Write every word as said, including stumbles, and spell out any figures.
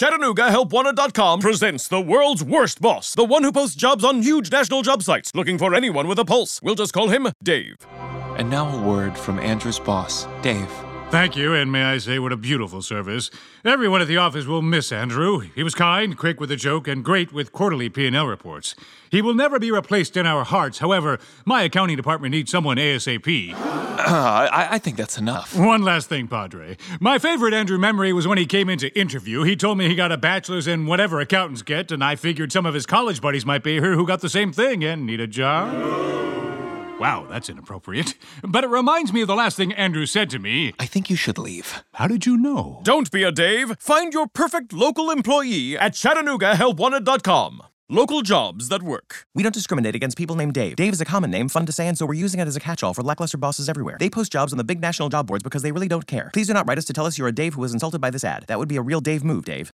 Chattanooga Help Wanted dot com presents the world's worst boss, the one who posts jobs on huge national job sites, looking for anyone with a pulse. We'll just call him Dave. And now a word from Andrew's boss, Dave. Thank you, and may I say what a beautiful service. Everyone at the office will miss Andrew. He was kind, quick with a joke, and great with quarterly P and L reports. He will never be replaced in our hearts. However, my accounting department needs someone ASAP. Uh, I, I think that's enough. One last thing, Padre. My favorite Andrew memory was when he came in to interview. He told me he got a bachelor's in whatever accountants get, and I figured some of his college buddies might be here who got the same thing and need a job. Wow, that's inappropriate. But it reminds me of the last thing Andrew said to me. I think you should leave. How did you know? Don't be a Dave. Find your perfect local employee at Chattanooga Help Wanted dot com. Local jobs that work. We don't discriminate against people named Dave. Dave is a common name, fun to say, and so we're using it as a catch-all for lackluster bosses everywhere. They post jobs on the big national job boards because they really don't care. Please do not write us to tell us you're a Dave who was insulted by this ad. That would be a real Dave move, Dave.